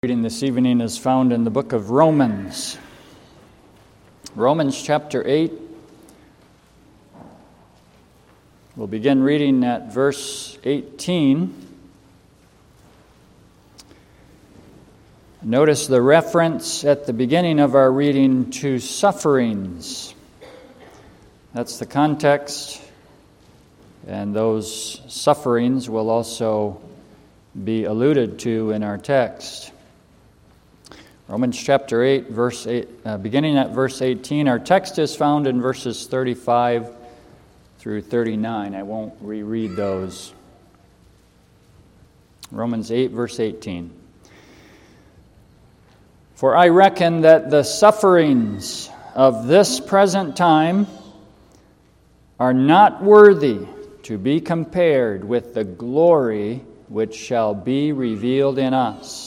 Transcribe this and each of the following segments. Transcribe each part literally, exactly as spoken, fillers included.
Reading this evening is found in the book of Romans. Romans chapter eight. We'll begin reading at verse eighteen. Notice the reference at the beginning of our reading to sufferings. That's the context, and those sufferings will also be alluded to in our text. Romans chapter eight, verse eight, uh, beginning at verse eighteen. Our text is found in verses thirty-five through thirty-nine. I won't reread those. Romans eight, verse eighteen. For I reckon that the sufferings of this present time are not worthy to be compared with the glory which shall be revealed in us.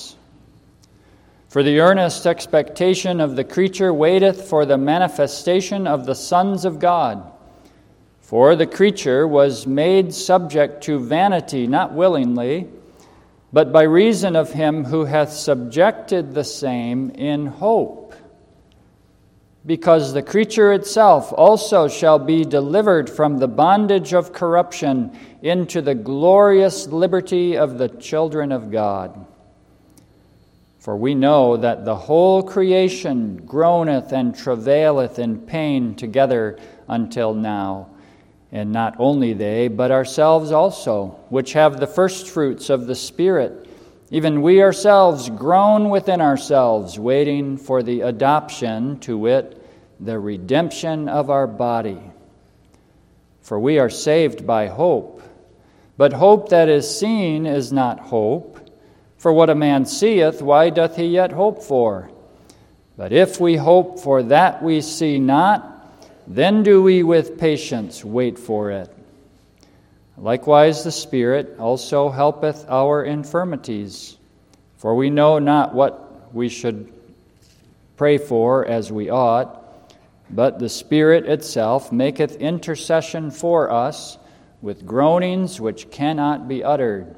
For the earnest expectation of the creature waiteth for the manifestation of the sons of God. For the creature was made subject to vanity, not willingly, but by reason of him who hath subjected the same in hope. Because the creature itself also shall be delivered from the bondage of corruption into the glorious liberty of the children of God. For we know that the whole creation groaneth and travaileth in pain together until now. And not only they, but ourselves also, which have the firstfruits of the Spirit, even we ourselves groan within ourselves, waiting for the adoption, to wit, the redemption of our body. For we are saved by hope. But hope that is seen is not hope. For what a man seeth, why doth he yet hope for? But if we hope for that we see not, then do we with patience wait for it. Likewise the Spirit also helpeth our infirmities. For we know not what we should pray for as we ought, but the Spirit itself maketh intercession for us with groanings which cannot be uttered.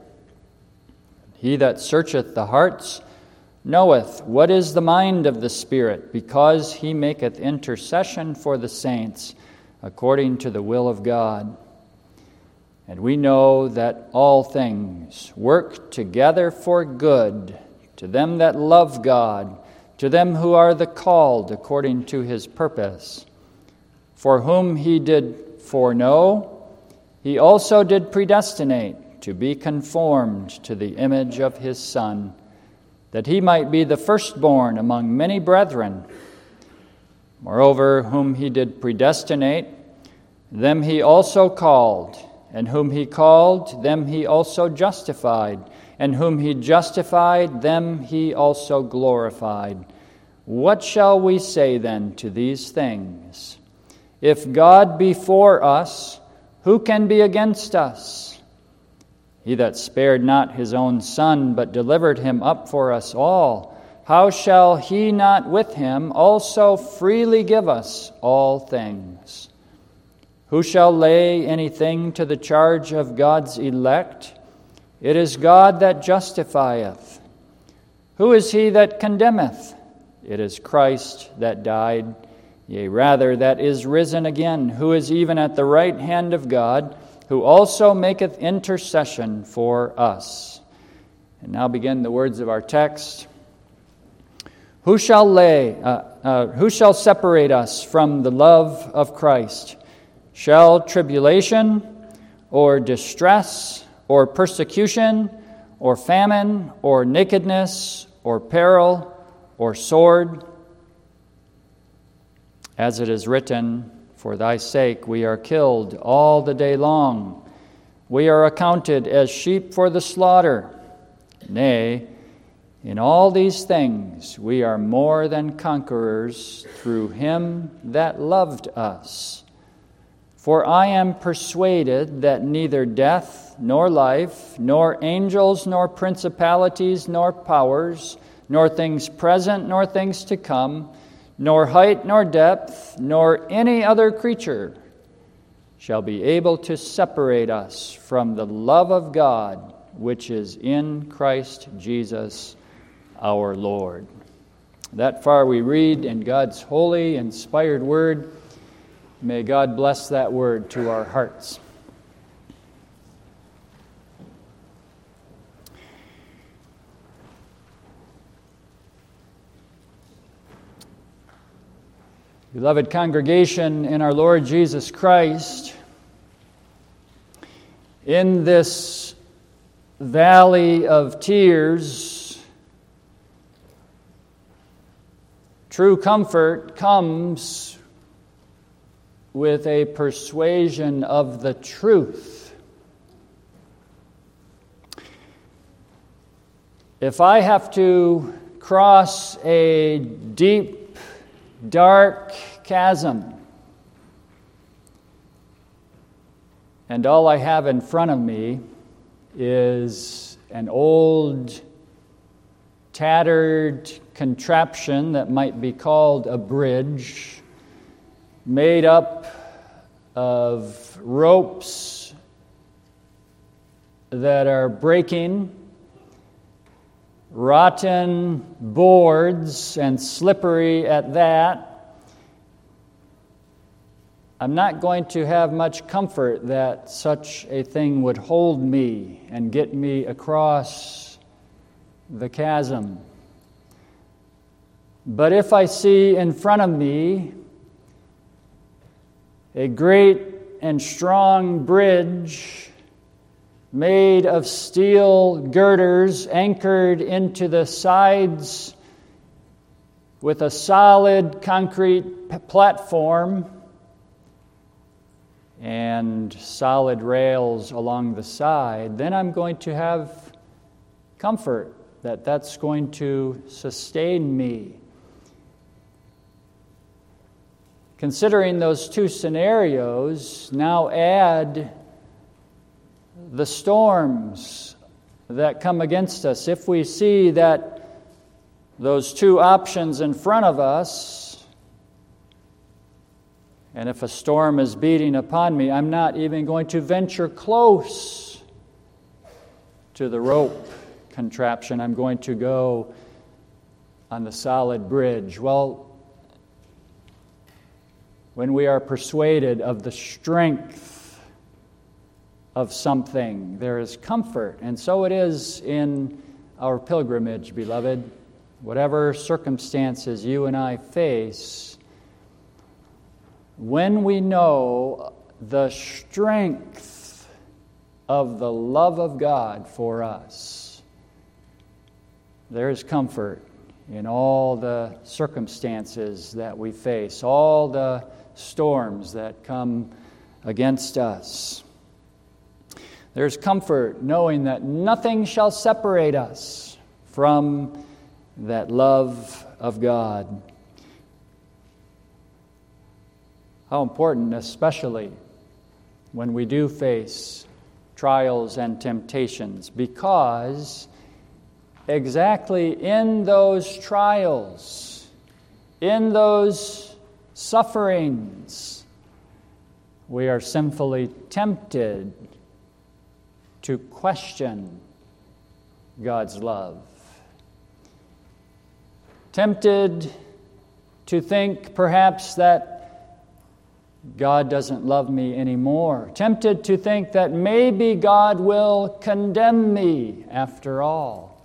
He that searcheth the hearts knoweth what is the mind of the Spirit, because he maketh intercession for the saints according to the will of God. And we know that all things work together for good to them that love God, to them who are the called according to his purpose. For whom he did foreknow, he also did predestinate to be conformed to the image of his Son, that he might be the firstborn among many brethren. Moreover, whom he did predestinate, them he also called, and whom he called, them he also justified, and whom he justified, them he also glorified. What shall we say then to these things? If God be for us, who can be against us? He that spared not his own Son, but delivered him up for us all, how shall he not with him also freely give us all things? Who shall lay anything to the charge of God's elect? It is God that justifieth. Who is he that condemneth? It is Christ that died, yea, rather, that is risen again, who is even at the right hand of God, who also maketh intercession for us. And now begin the words of our text. Who shall lay, uh, uh, who shall separate us from the love of Christ? Shall tribulation, or distress, or persecution, or famine, or nakedness, or peril, or sword? As it is written, for thy sake we are killed all the day long. We are accounted as sheep for the slaughter. Nay, in all these things we are more than conquerors through him that loved us. For I am persuaded that neither death, nor life, nor angels, nor principalities, nor powers, nor things present, nor things to come, nor height, nor depth, nor any other creature shall be able to separate us from the love of God which is in Christ Jesus our Lord. That far we read in God's holy, inspired word. May God bless that word to our hearts. Beloved congregation in our Lord Jesus Christ, in this valley of tears, true comfort comes with a persuasion of the truth. If I have to cross a deep, dark chasm, and all I have in front of me is an old, tattered contraption that might be called a bridge, made up of ropes that are breaking, rotten boards and slippery at that, I'm not going to have much comfort that such a thing would hold me and get me across the chasm. But if I see in front of me a great and strong bridge made of steel girders anchored into the sides with a solid concrete p- platform and solid rails along the side, then I'm going to have comfort that that's going to sustain me. Considering those two scenarios, now add the storms that come against us. If we see that those two options in front of us, and if a storm is beating upon me, I'm not even going to venture close to the rope contraption. I'm going to go on the solid bridge. Well, when we are persuaded of the strength of something, there is comfort. And so it is in our pilgrimage, beloved. Whatever circumstances you and I face, when we know the strength of the love of God for us, there is comfort in all the circumstances that we face, all the storms that come against us. There's comfort knowing that nothing shall separate us from that love of God. How important, especially when we do face trials and temptations, because exactly in those trials, in those sufferings, we are sinfully tempted to question God's love. Tempted to think perhaps that God doesn't love me anymore. Tempted to think that maybe God will condemn me after all.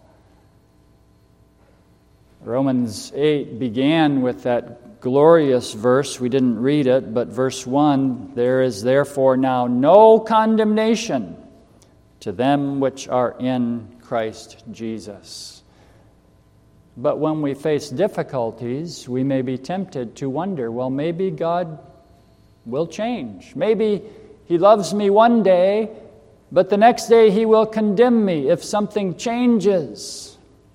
Romans eight began with that glorious verse. We didn't read it, but verse one, there is therefore now no condemnation to them which are in Christ Jesus. But when we face difficulties, we may be tempted to wonder, well, maybe God will change. Maybe He loves me one day, but the next day He will condemn me if something changes.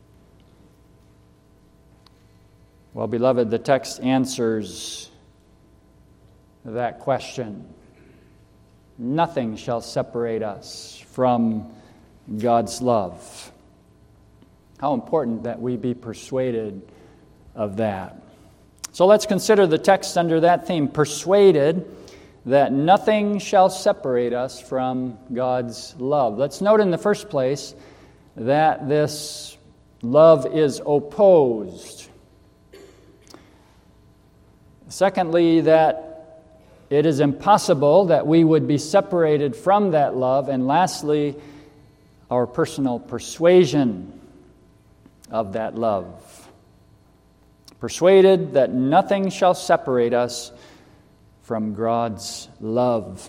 Well, beloved, the text answers that question. Nothing shall separate us from God's love. How important that we be persuaded of that. So let's consider the text under that theme, persuaded that nothing shall separate us from God's love. Let's note in the first place that this love is opposed. Secondly, that it is impossible that we would be separated from that love. And lastly, our personal persuasion of that love. Persuaded that nothing shall separate us from God's love.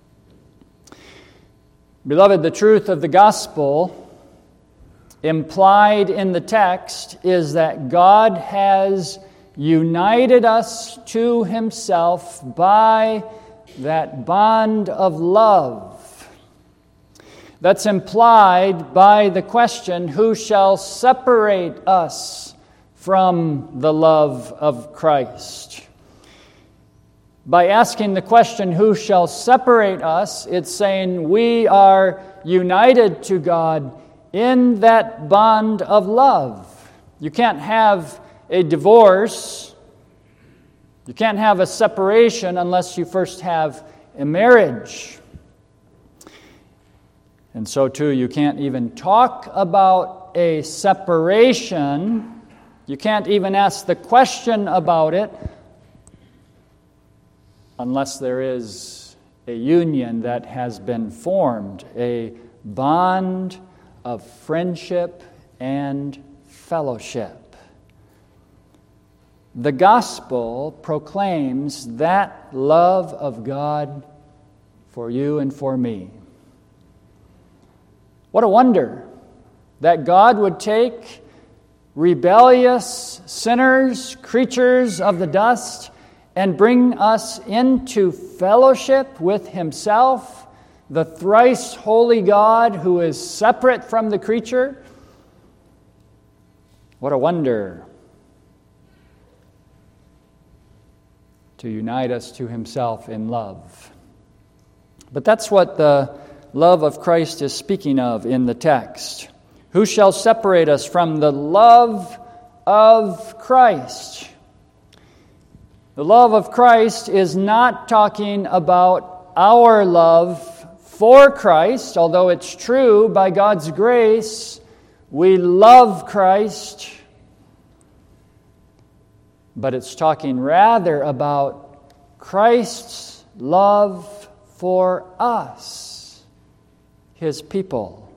Beloved, the truth of the gospel implied in the text is that God has united us to Himself by that bond of love. That's implied by the question, who shall separate us from the love of Christ? By asking the question, who shall separate us, it's saying we are united to God in that bond of love. You can't have a divorce, you can't have a separation unless you first have a marriage. And so too, you can't even talk about a separation. You can't even ask the question about it unless there is a union that has been formed, a bond of friendship and fellowship. The gospel proclaims that love of God for you and for me. What a wonder that God would take rebellious sinners, creatures of the dust, and bring us into fellowship with Himself, the thrice holy God who is separate from the creature. What a wonder to unite us to Himself in love. But that's what the love of Christ is speaking of in the text. Who shall separate us from the love of Christ? The love of Christ is not talking about our love for Christ, although it's true, by God's grace, we love Christ. But it's talking rather about Christ's love for us, His people.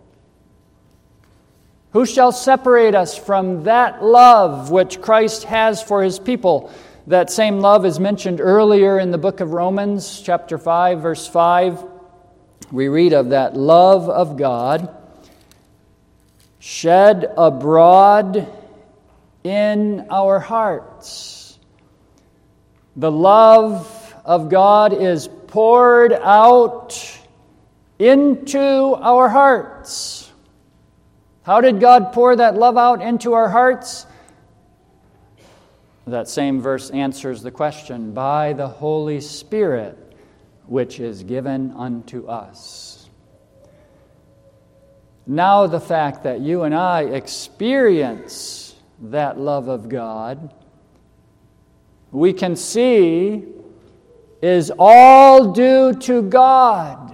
Who shall separate us from that love which Christ has for His people? That same love is mentioned earlier in the book of Romans, chapter five, verse five. We read of that love of God shed abroad in our hearts. The love of God is poured out into our hearts. How did God pour that love out into our hearts? That same verse answers the question, by the Holy Spirit, which is given unto us. Now the fact that you and I experience that love of God, we can see is all due to God.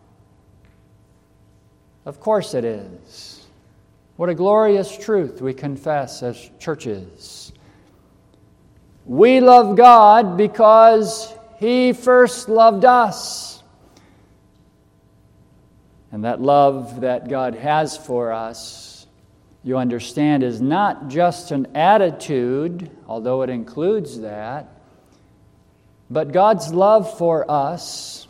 Of course it is. What a glorious truth we confess as churches. We love God because He first loved us. And that love that God has for us, you understand, is not just an attitude, although it includes that, but God's love for us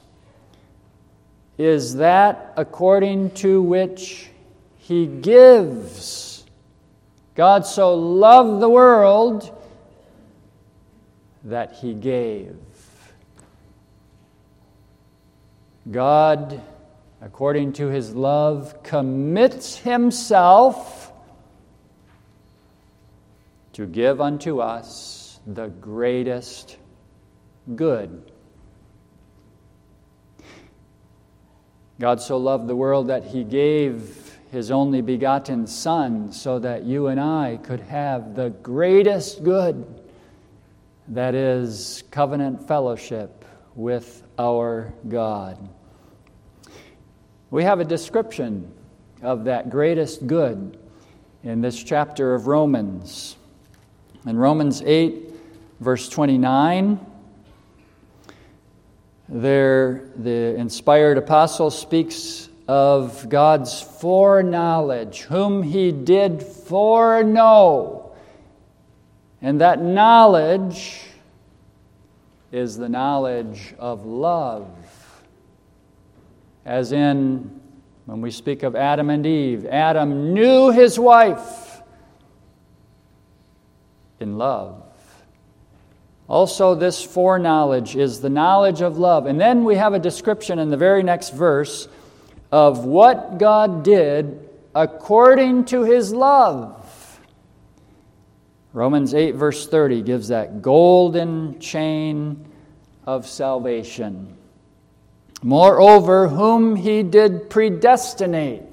is that according to which He gives. God so loved the world that He gave. God, according to His love, commits Himself to give unto us the greatest good. God so loved the world that He gave His only begotten Son so that you and I could have the greatest good, that is, covenant fellowship with our God. We have a description of that greatest good in this chapter of Romans. In Romans eight, verse twenty-nine, there the inspired apostle speaks of God's foreknowledge, whom he did foreknow. And that knowledge is the knowledge of love. As in, when we speak of Adam and Eve, Adam knew his wife in love. Also, this foreknowledge is the knowledge of love. And then we have a description in the very next verse of what God did according to his love. Romans eight, verse thirty gives that golden chain of salvation. Moreover, whom he did predestinate.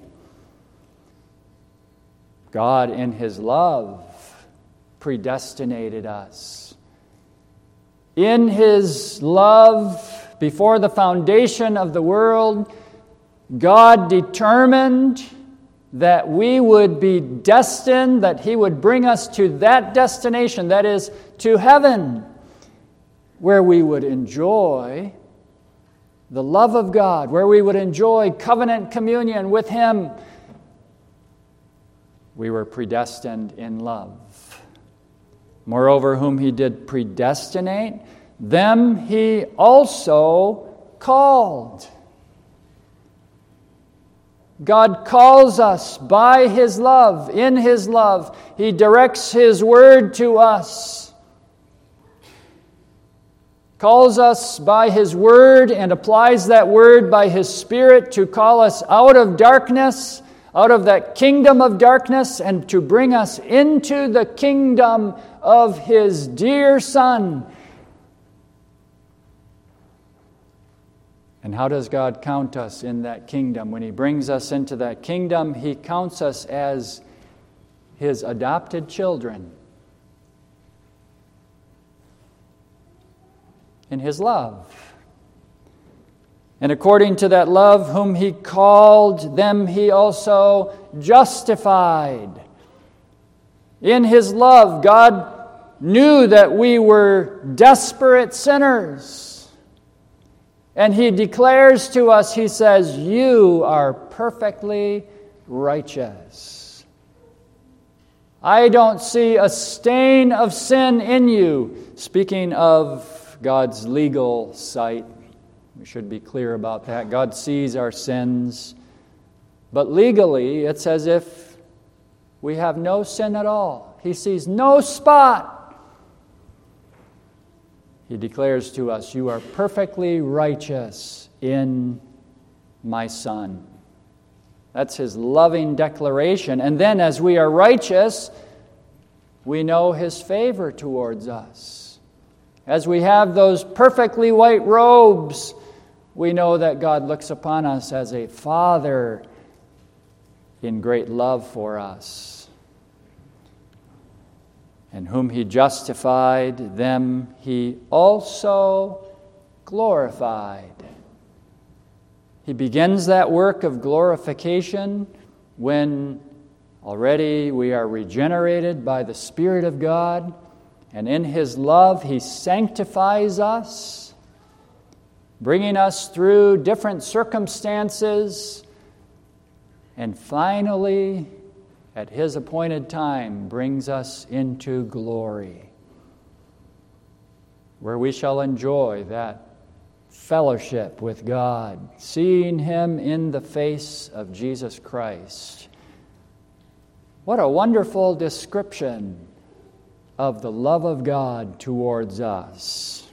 God in his love predestinated us. In his love, before the foundation of the world, God determined that we would be destined, that he would bring us to that destination, that is, to heaven, where we would enjoy the love of God, where we would enjoy covenant communion with him. We were predestined in love. Moreover, whom he did predestinate, them he also called. God calls us by his love. In his love, he directs his word to us. Calls us by his word and applies that word by his Spirit to call us out of darkness, out of that kingdom of darkness, and to bring us into the kingdom of his dear Son. And how does God count us in that kingdom? When he brings us into that kingdom, he counts us as his adopted children in his love. And according to that love, whom he called, them he also justified. In his love, God knew that we were desperate sinners. And he declares to us, he says, you are perfectly righteous. I don't see a stain of sin in you. Speaking of God's legal sight, we should be clear about that. God sees our sins. But legally, it's as if we have no sin at all. He sees no spot. He declares to us, you are perfectly righteous in my Son. That's his loving declaration. And then as we are righteous, we know his favor towards us. As we have those perfectly white robes, we know that God looks upon us as a Father in great love for us. And whom he justified, them he also glorified. He begins that work of glorification when already we are regenerated by the Spirit of God, and in his love he sanctifies us, bringing us through different circumstances, and finally, at his appointed time, brings us into glory, where we shall enjoy that fellowship with God, seeing him in the face of Jesus Christ. What a wonderful description of the love of God towards us.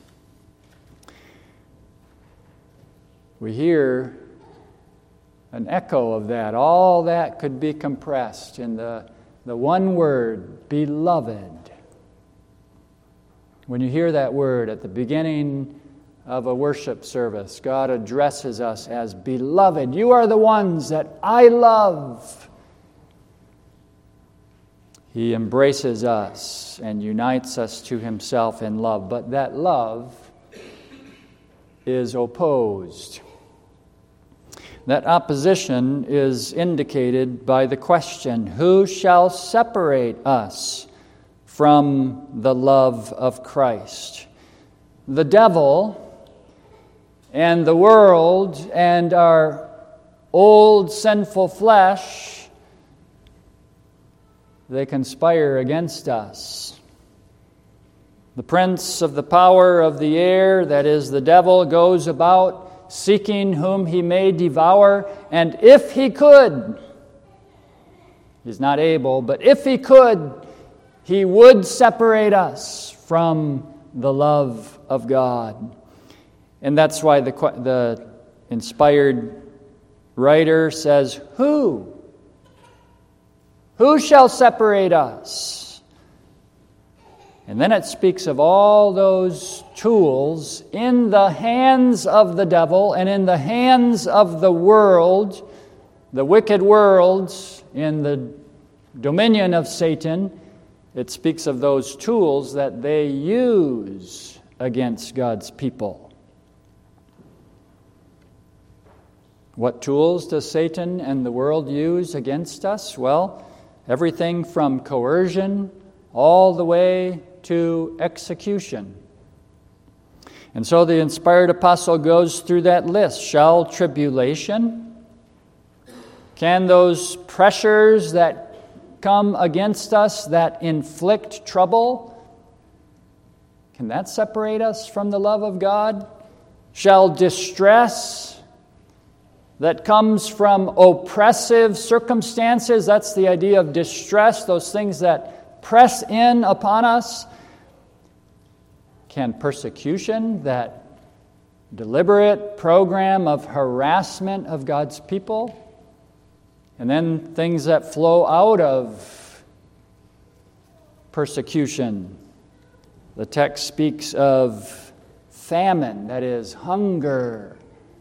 We hear an echo of that. All that could be compressed in the, the one word, beloved. When you hear that word at the beginning of a worship service, God addresses us as beloved. You are the ones that I love. He embraces us and unites us to himself in love. But that love is opposed. That opposition is indicated by the question, who shall separate us from the love of Christ? The devil and the world and our old sinful flesh, they conspire against us. The prince of the power of the air, that is the devil, goes about seeking whom he may devour, and if he could, he's not able, but if he could, he would separate us from the love of God. And that's why the, the inspired writer says, Who? Who shall separate us? And then it speaks of all those tools in the hands of the devil and in the hands of the world, the wicked world, in the dominion of Satan. It speaks of those tools that they use against God's people. What tools does Satan and the world use against us? Well, everything from coercion all the way to execution. And so the inspired apostle goes through that list. Shall tribulation? Can those pressures that come against us, that inflict trouble, can that separate us from the love of God? Shall distress that comes from oppressive circumstances, that's the idea of distress, those things that press in upon us, can persecution, that deliberate program of harassment of God's people, and then things that flow out of persecution. The text speaks of famine, that is, hunger.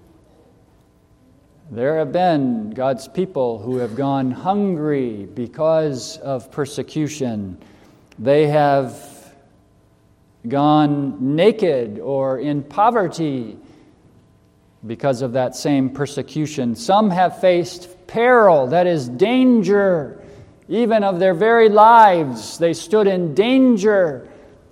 There have been God's people who have gone hungry because of persecution. They have gone naked or in poverty because of that same persecution. Some have faced peril, that is danger, even of their very lives. They stood in danger.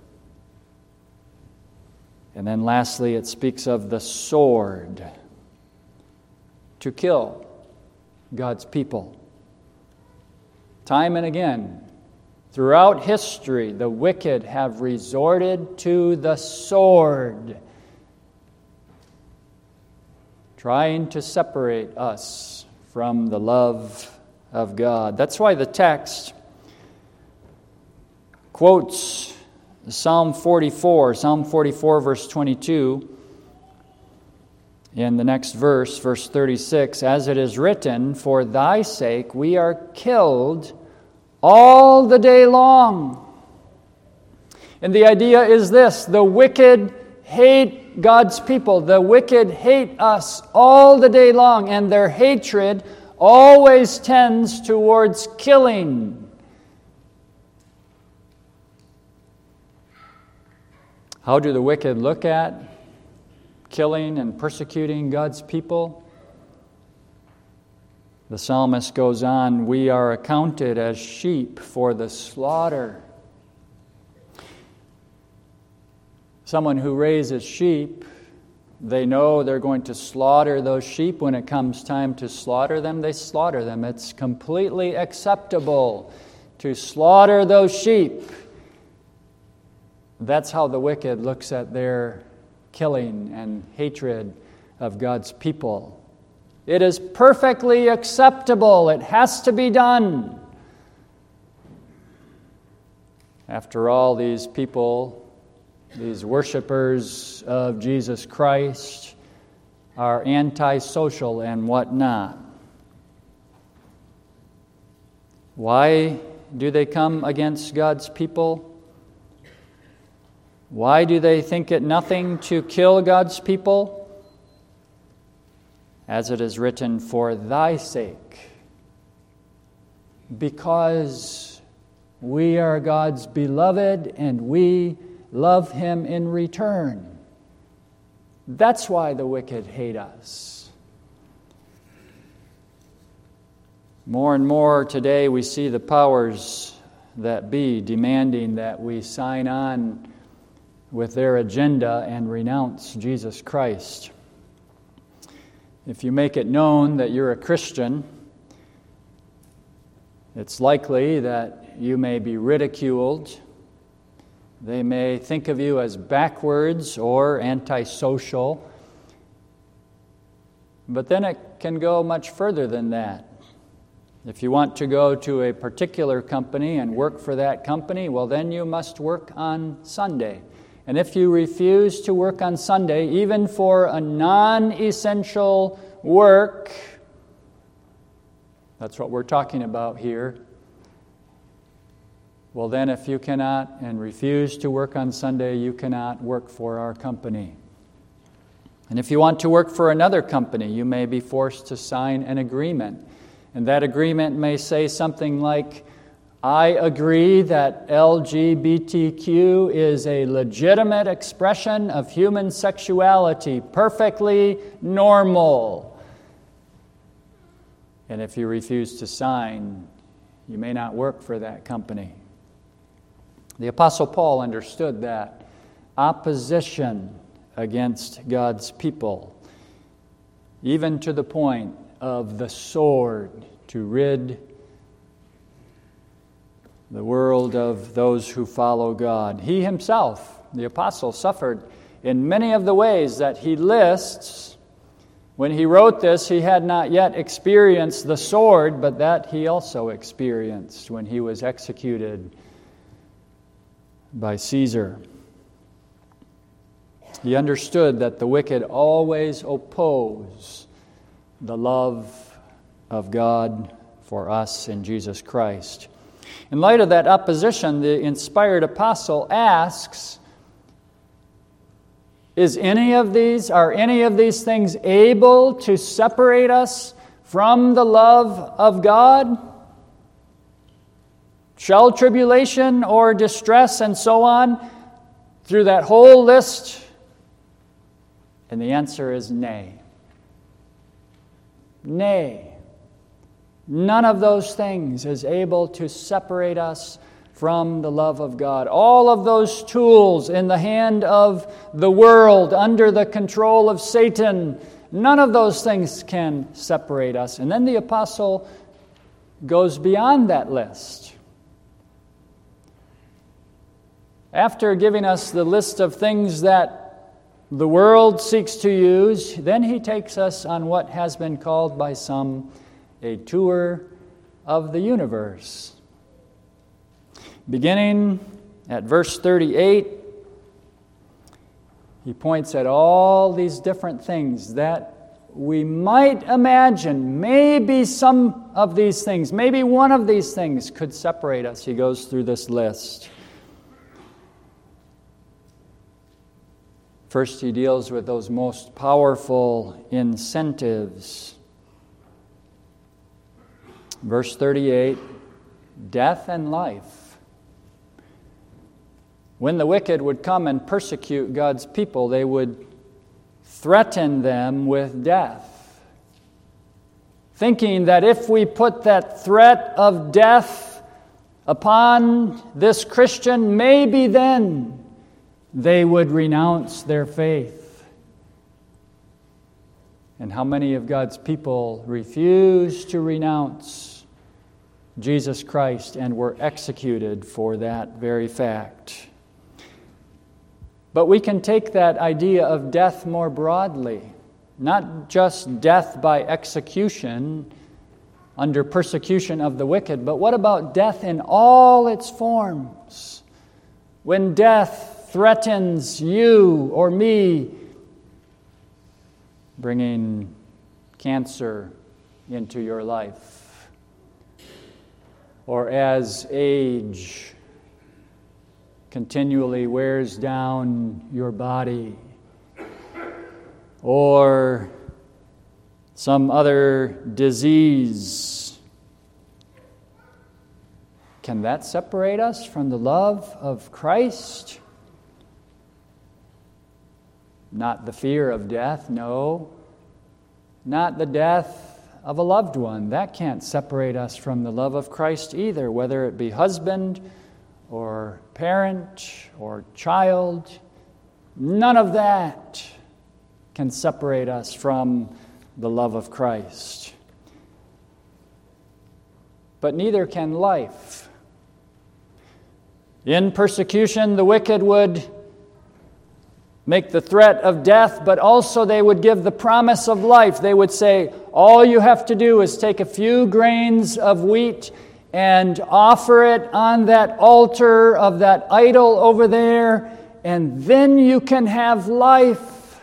And then lastly, it speaks of the sword to kill God's people. Time and again, throughout history, the wicked have resorted to the sword, trying to separate us from the love of God. That's why the text quotes Psalm forty-four, Psalm forty-four, verse twenty-two. In the next verse, verse thirty-six, as it is written, for thy sake we are killed all the day long. And the idea is this: the wicked hate God's people. The wicked hate us all the day long, and their hatred always tends towards killing. How do the wicked look at killing and persecuting God's people? The psalmist goes on, we are accounted as sheep for the slaughter. Someone who raises sheep, they know they're going to slaughter those sheep. When it comes time to slaughter them, they slaughter them. It's completely acceptable to slaughter those sheep. That's how the wicked looks at their killing and hatred of God's people. It is perfectly acceptable. It has to be done. After all, these people, these worshipers of Jesus Christ, are antisocial and whatnot. Why do they come against God's people? Why do they think it nothing to kill God's people? As it is written, for thy sake. Because we are God's beloved and we love Him in return. That's why the wicked hate us. More and more today we see the powers that be demanding that we sign on with their agenda and renounce Jesus Christ. If you make it known that you're a Christian, it's likely that you may be ridiculed. They may think of you as backwards or antisocial. But then it can go much further than that. If you want to go to a particular company and work for that company, well, then you must work on Sunday. And if you refuse to work on Sunday, even for a non-essential work, that's what we're talking about here, well, then if you cannot and refuse to work on Sunday, you cannot work for our company. And if you want to work for another company, you may be forced to sign an agreement. And that agreement may say something like, I agree that L G B T Q is a legitimate expression of human sexuality, perfectly normal. And if you refuse to sign, you may not work for that company. The Apostle Paul understood that opposition against God's people, even to the point of the sword to rid the world of those who follow God. He himself, the apostle, suffered in many of the ways that he lists. When he wrote this, he had not yet experienced the sword, but that he also experienced when he was executed by Caesar. He understood that the wicked always oppose the love of God for us in Jesus Christ. In light of that opposition, the inspired apostle asks, Is any of these, are any of these things able to separate us from the love of God? Shall tribulation or distress and so on, through that whole list? And the answer is nay. Nay. None of those things is able to separate us from the love of God. All of those tools in the hand of the world, under the control of Satan, none of those things can separate us. And then the apostle goes beyond that list. After giving us the list of things that the world seeks to use, then he takes us on what has been called by some a tour of the universe. Beginning at verse thirty-eight, he points at all these different things that we might imagine maybe some of these things, maybe one of these things could separate us. He goes through this list. First, he deals with those most powerful incentives. Verse thirty-eight, death and life. When the wicked would come and persecute God's people, they would threaten them with death, thinking that if we put that threat of death upon this Christian, maybe then they would renounce their faith. And how many of God's people refused to renounce Jesus Christ and were executed for that very fact? But we can take that idea of death more broadly, not just death by execution under persecution of the wicked, but what about death in all its forms? When death threatens you or me, bringing cancer into your life, or as age continually wears down your body, or some other disease. Can that separate us from the love of Christ? Not the fear of death, no. Not the death of a loved one. That can't separate us from the love of Christ either, whether it be husband or parent or child. None of that can separate us from the love of Christ. But neither can life. In persecution, the wicked would make the threat of death, but also they would give the promise of life. They would say, all you have to do is take a few grains of wheat and offer it on that altar of that idol over there, and then you can have life.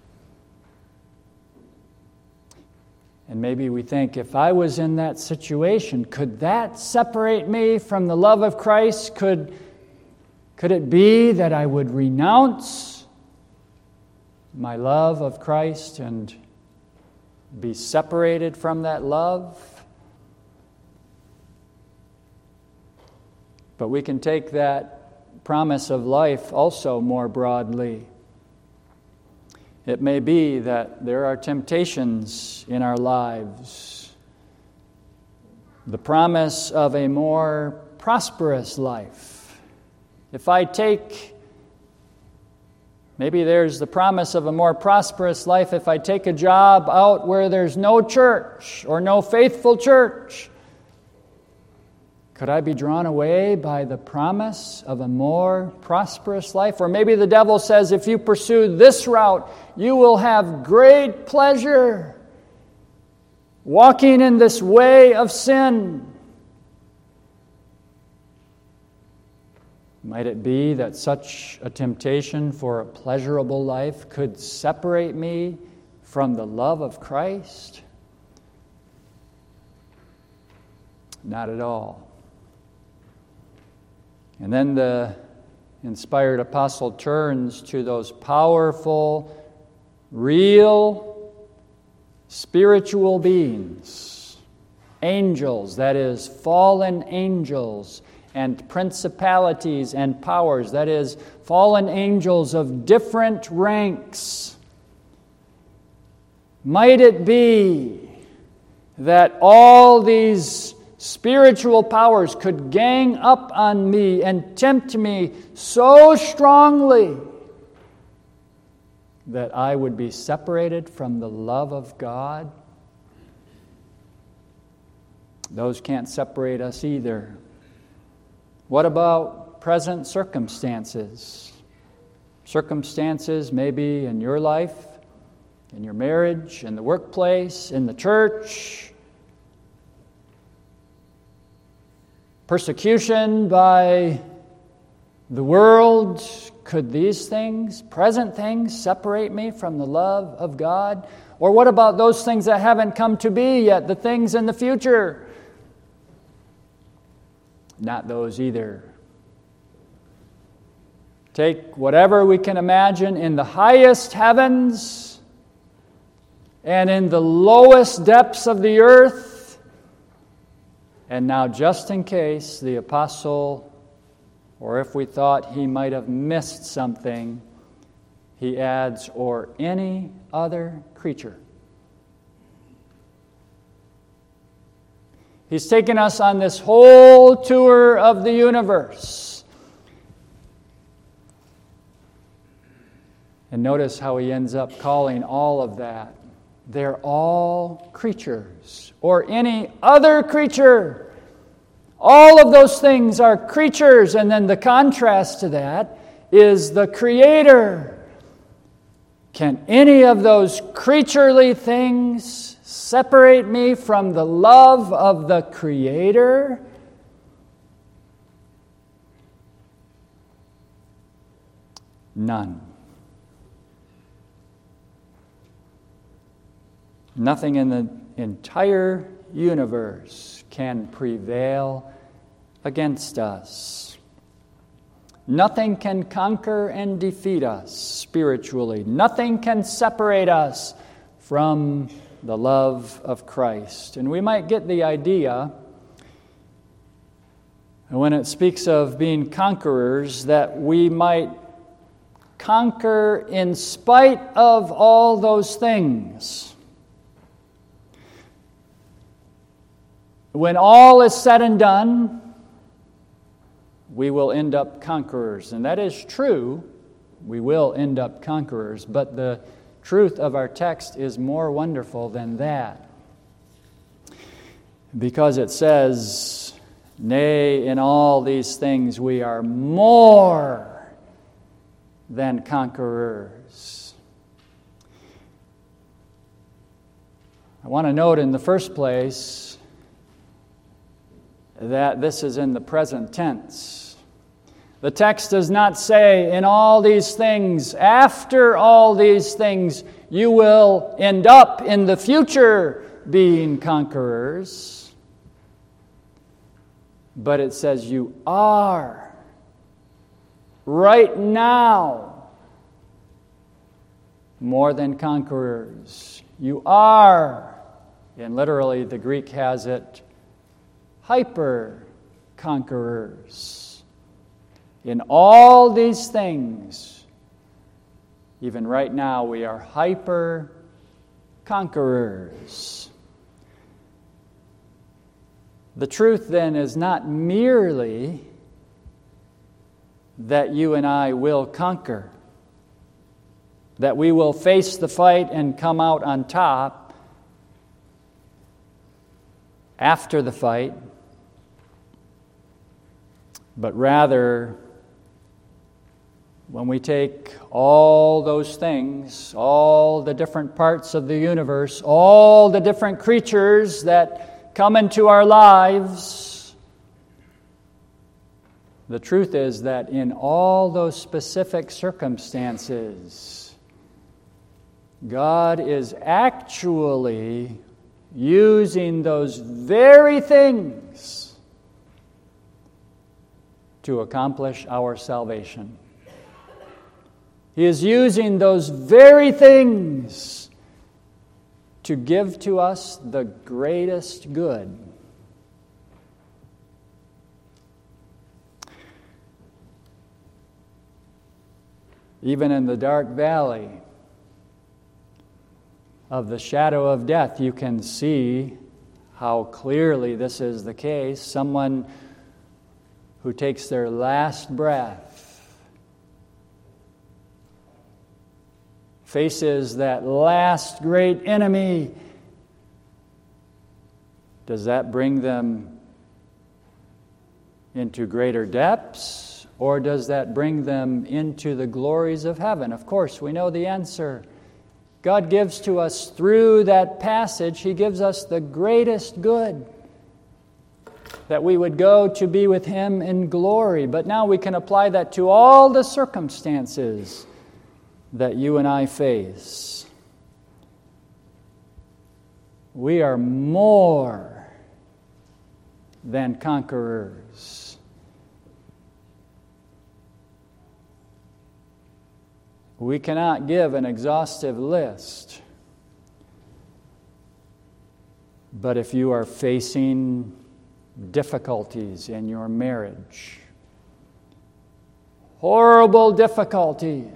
And maybe we think, if I was in that situation, could that separate me from the love of Christ? Could, could it be that I would renounce my love of Christ and be separated from that love? But we can take that promise of life also more broadly. It may be that there are temptations in our lives. The promise of a more prosperous life. If I take, maybe there's the promise of a more prosperous life if I take a job out where there's no church or no faithful church. Could I be drawn away by the promise of a more prosperous life? Or maybe the devil says, if you pursue this route, you will have great pleasure walking in this way of sin. Might it be that such a temptation for a pleasurable life could separate me from the love of Christ? Not at all. And then the inspired apostle turns to those powerful, real, spiritual beings, angels, that is, fallen angels, and principalities and powers, that is, fallen angels of different ranks. Might it be that all these spiritual powers could gang up on me and tempt me so strongly that I would be separated from the love of God? Those can't separate us either. What about present circumstances? Circumstances maybe in your life, in your marriage, in the workplace, in the church. Persecution by the world. Could these things, present things, separate me from the love of God? Or what about those things that haven't come to be yet, the things in the future? Not those either. Take whatever we can imagine in the highest heavens and in the lowest depths of the earth. And now, just in case the apostle, or if we thought he might have missed something, he adds, or any other creature. He's taken us on this whole tour of the universe. And notice how he ends up calling all of that. They're all creatures, or any other creature. All of those things are creatures, and then the contrast to that is the Creator. Can any of those creaturely things separate me from the love of the Creator? None. Nothing in the entire universe can prevail against us. Nothing can conquer and defeat us spiritually. Nothing can separate us from the love of Christ. And we might get the idea, when it speaks of being conquerors, that we might conquer in spite of all those things. when all is said and done, we will end up conquerors. And that is true. We will end up conquerors. But the truth of our text is more wonderful than that. Because it says, nay, in all these things we are more than conquerors. I want to note in the first place that this is in the present tense. The text does not say, in all these things, after all these things, you will end up in the future being conquerors. But it says you are right now more than conquerors. You are, and literally the Greek has it, hyper conquerors. In all these things, even right now, we are hyper conquerors. The truth then is not merely that you and I will conquer, that we will face the fight and come out on top after the fight, but rather when we take all those things, all the different parts of the universe, all the different creatures that come into our lives, the truth is that in all those specific circumstances, God is actually using those very things to accomplish our salvation. He is using those very things to give to us the greatest good. Even in the dark valley of the shadow of death, you can see how clearly this is the case. Someone who takes their last breath faces that last great enemy. Does that bring them into greater depths, or does that bring them into the glories of heaven? Of course, we know the answer. God gives to us through that passage, He gives us the greatest good, that we would go to be with Him in glory. But now we can apply that to all the circumstances that you and I face. We are more than conquerors. We cannot give an exhaustive list, but if you are facing difficulties in your marriage, horrible difficulties,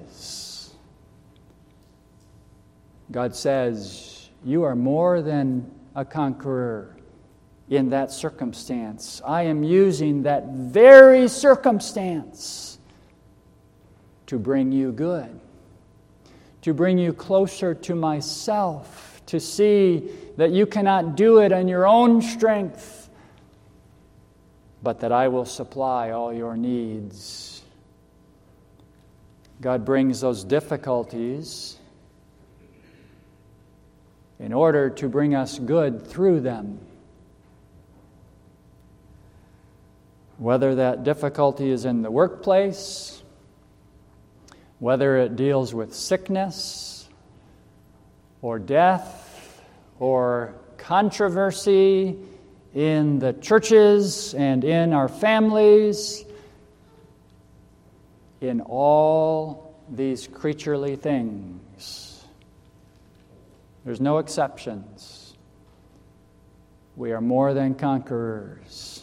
God says, you are more than a conqueror in that circumstance. I am using that very circumstance to bring you good, to bring you closer to myself, to see that you cannot do it in your own strength, but that I will supply all your needs. God brings those difficulties in order to bring us good through them. Whether that difficulty is in the workplace, whether it deals with sickness or death or controversy in the churches and in our families, in all these creaturely things, there's no exceptions. We are more than conquerors.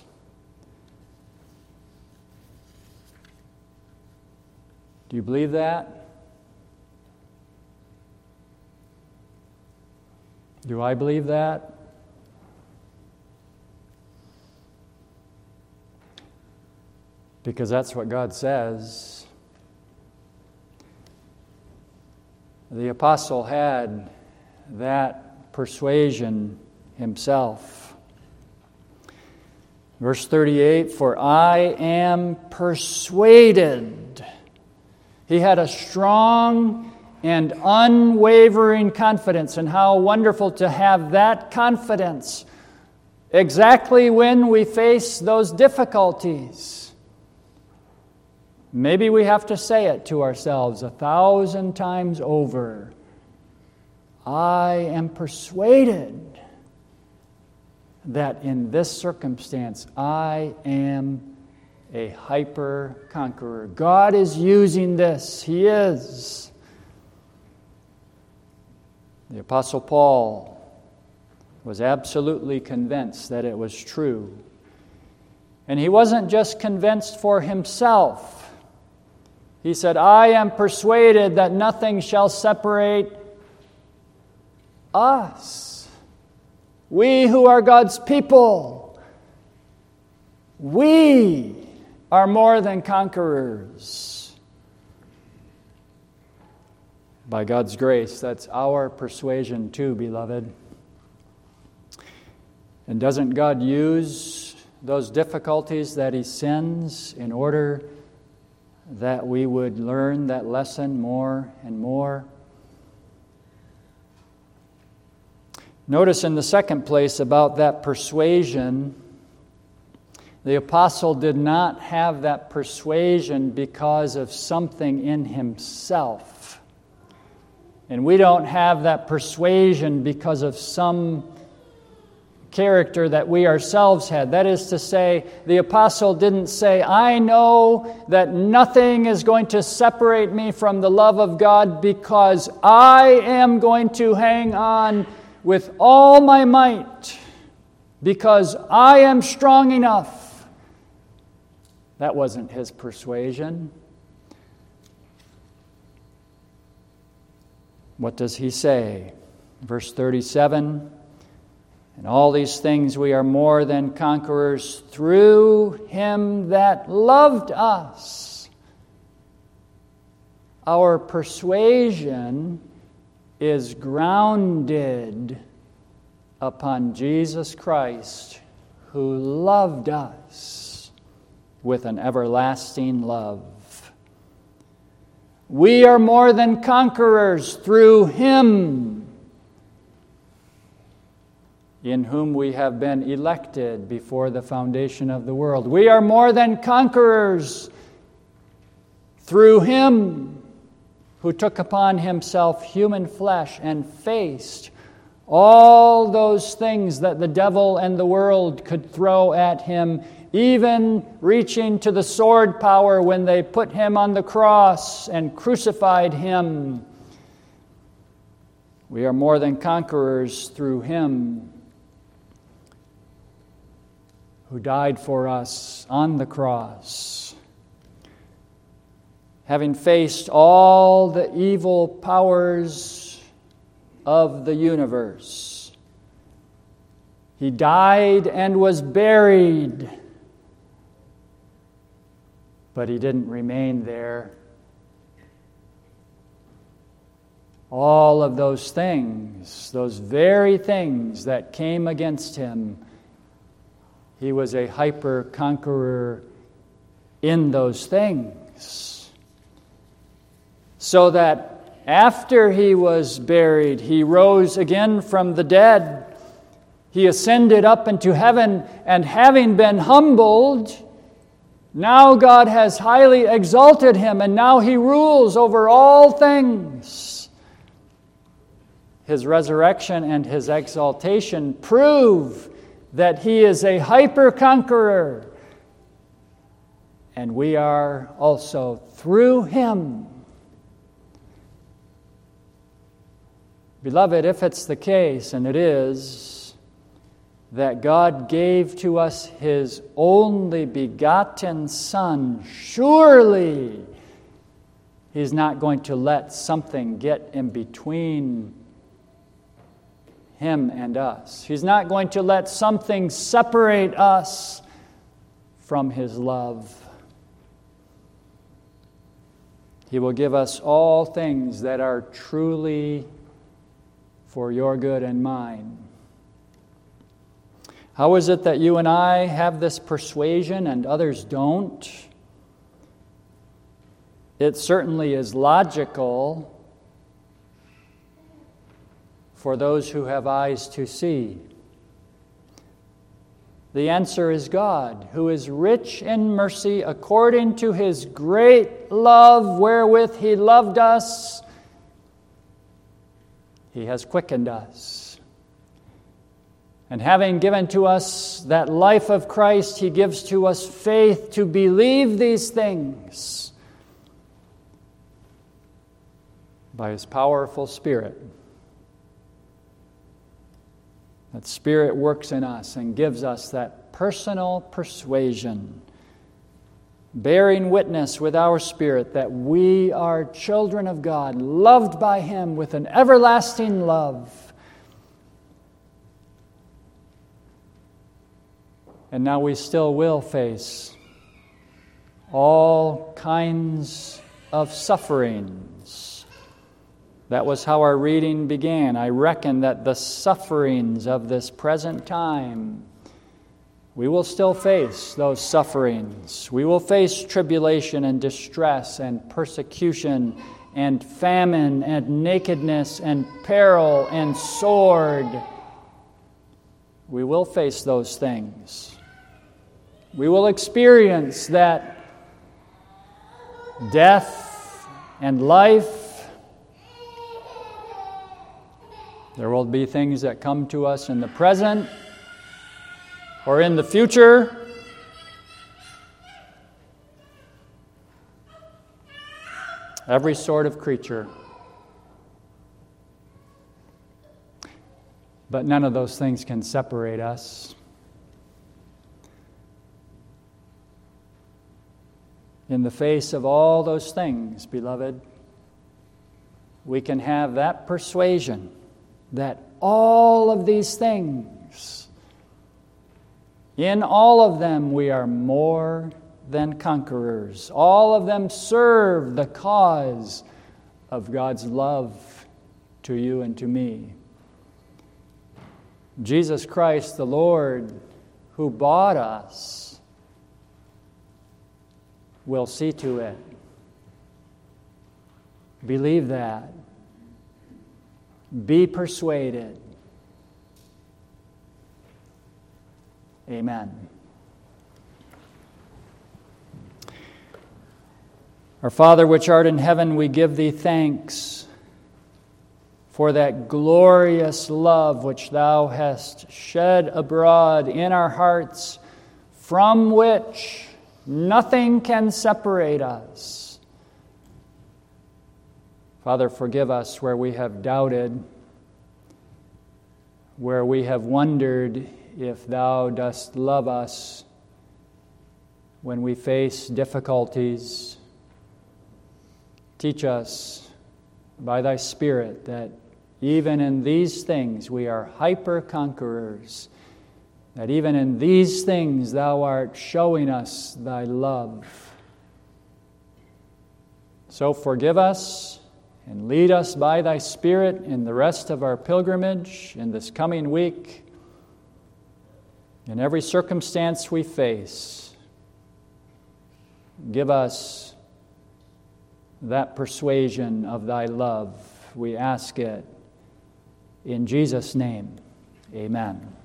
Do you believe that? Do I believe that? because that's what God says. The apostle had that persuasion himself. Verse thirty-eight, for I am persuaded. He had a strong and unwavering confidence, and how wonderful to have that confidence exactly when we face those difficulties. Maybe we have to say it to ourselves a thousand times over. I am persuaded that in this circumstance I am a hyper-conqueror. God is using this. He is. The Apostle Paul was absolutely convinced that it was true. And he wasn't just convinced for himself. He said, I am persuaded that nothing shall separate us. We who are God's people, we are more than conquerors. By God's grace, that's our persuasion too, beloved. And doesn't God use those difficulties that He sends in order that we would learn that lesson more and more? Notice in the second place about that persuasion, the apostle did not have that persuasion because of something in himself. And we don't have that persuasion because of some character that we ourselves had. That is to say, the apostle didn't say, I know that nothing is going to separate me from the love of God because I am going to hang on with all my might because I am strong enough. That wasn't his persuasion. What does he say? Verse thirty-seven, in all these things we are more than conquerors through Him that loved us. Our persuasion is grounded upon Jesus Christ, who loved us with an everlasting love. We are more than conquerors through Him, in whom we have been elected before the foundation of the world. We are more than conquerors through Him who took upon Himself human flesh and faced all those things that the devil and the world could throw at Him, even reaching to the sword power when they put Him on the cross and crucified Him. We are more than conquerors through Him who died for us on the cross. Having faced all the evil powers of the universe, He died and was buried. But He didn't remain there. All of those things, those very things that came against Him, He was a hyper-conqueror in those things. So that after He was buried, He rose again from the dead. He ascended up into heaven, and having been humbled, now God has highly exalted Him, and now He rules over all things. His resurrection and His exaltation prove that He is a hyper-conqueror, and we are also through Him. Beloved, if it's the case, and it is, that God gave to us His only begotten Son, surely He's not going to let something get in between Him and us. He's not going to let something separate us from His love. He will give us all things that are truly for your good and mine. How is it that you and I have this persuasion and others don't? It certainly is logical for those who have eyes to see. The answer is God, who is rich in mercy according to His great love wherewith He loved us. He has quickened us. And having given to us that life of Christ, He gives to us faith to believe these things by His powerful Spirit. That Spirit works in us and gives us that personal persuasion, bearing witness with our spirit that we are children of God, loved by Him with an everlasting love. And now we still will face all kinds of sufferings. That was how our reading began. I reckon that the sufferings of this present time, we will still face those sufferings. We will face tribulation and distress and persecution and famine and nakedness and peril and sword. We will face those things. We will experience that death and life. There will be things that come to us in the present or in the future. Every sort of creature. But none of those things can separate us. In the face of all those things, beloved, we can have that persuasion that all of these things, in all of them we are more than conquerors. All of them serve the cause of God's love to you and to me. Jesus Christ, the Lord, who bought us, will see to it. Believe that. Be persuaded. Amen. Our Father which art in heaven, we give Thee thanks for that glorious love which Thou hast shed abroad in our hearts, from which nothing can separate us. Father, forgive us where we have doubted, where we have wondered if Thou dost love us when we face difficulties. Teach us by Thy Spirit that even in these things we are hyper-conquerors, that even in these things Thou art showing us Thy love. So forgive us and lead us by Thy Spirit in the rest of our pilgrimage in this coming week. In every circumstance we face, give us that persuasion of Thy love. We ask it in Jesus' name. Amen.